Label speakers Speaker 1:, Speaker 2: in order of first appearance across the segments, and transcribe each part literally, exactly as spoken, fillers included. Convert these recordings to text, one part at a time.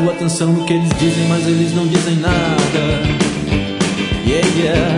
Speaker 1: Presto atenção no que eles dizem, mas eles não dizem nada. Yeah, yeah.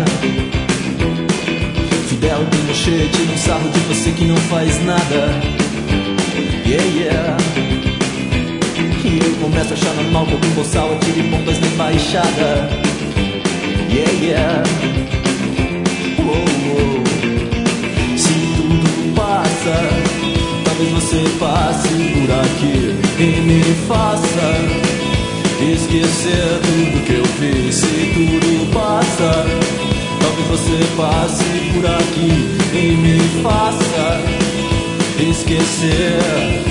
Speaker 1: Fidel e Pinochet tiram um sarro de você que não faz nada. Yeah, yeah. E eu começo a achar normal que algum boçal atire bombas na embaixada. Yeah, yeah. Uou, uou. Se tudo passa, talvez você passe por aqui e me faça esquecer tudo que eu fiz. Se tudo passa, talvez você passe por aqui e me faça esquecer.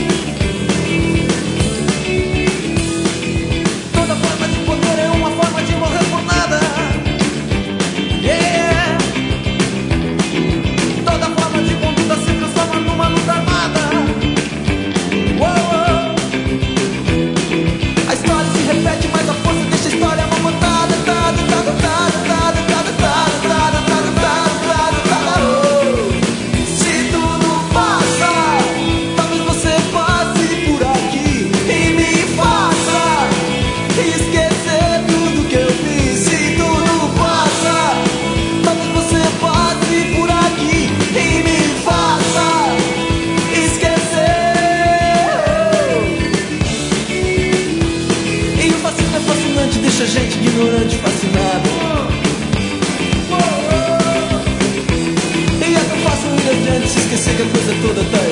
Speaker 1: Toda forma de poder é uma forma de morrer por nada. Yeah. Toda forma de conduta se transforma numa luta armada. Uou. A história se repete, mas a força deixa a história amamantada. Tada, tada, tada, tada, tada, tada, tada, tada, tada, tada. Se tudo passa, talvez você passe por aqui e me faça esquecer tudo que eu fiz. Se tudo passa, talvez você passe por aqui e me faça esquecer. E o fascismo é fascinante, deixa a gente ignorante, fascinado. E é tão fácil ir adiante, se esquecer que a coisa toda tá